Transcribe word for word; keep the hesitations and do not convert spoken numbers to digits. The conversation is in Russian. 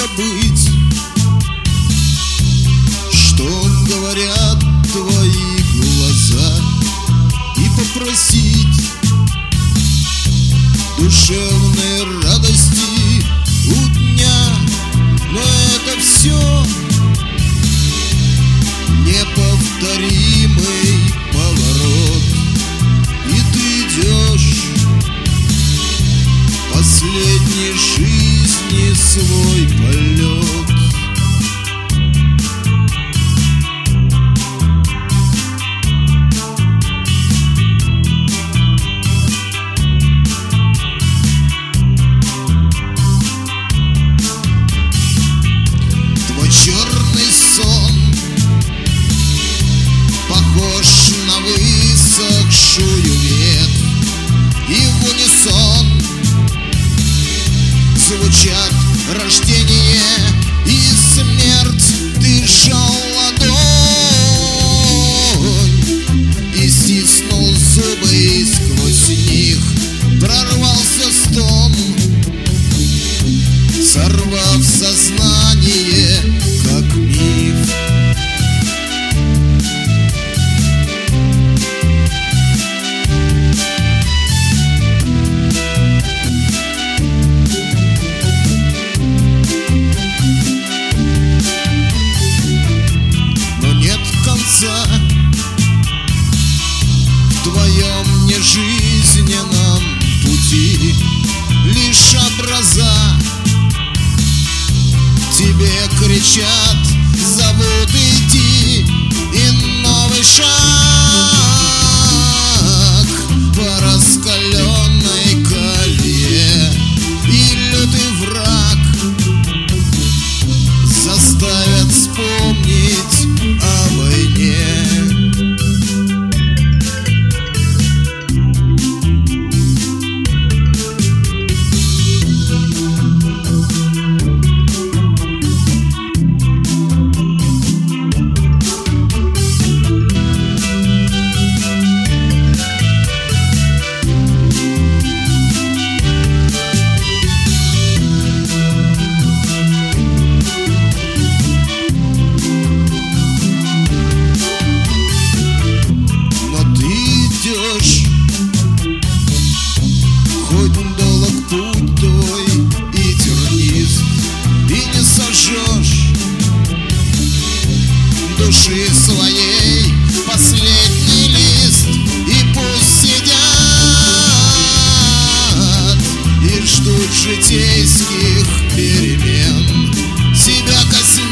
забыть, что говорят твои глаза, и попросить душевной радости у дня. Но это все неповторимый поворот, и ты идешь последней жизни свой полет. Твой черный сон похож на высохшую ветвь, и в унисон звучат рождение и смерть. Ты сжал ладонь и стиснул зубы, и сквозь них прорвался стон, сорвав сознание, как миф. В твоем нежизненном пути лишь образа тебе кричат, зовут идти, и новый шаг по раскаленной колее, и лютый враг заставят вспомнить о войне. Хоть долг путь твой и тернист, и не сожжешь души своей последний лист, и пусть сидят и ждут житейских перемен, себя коснется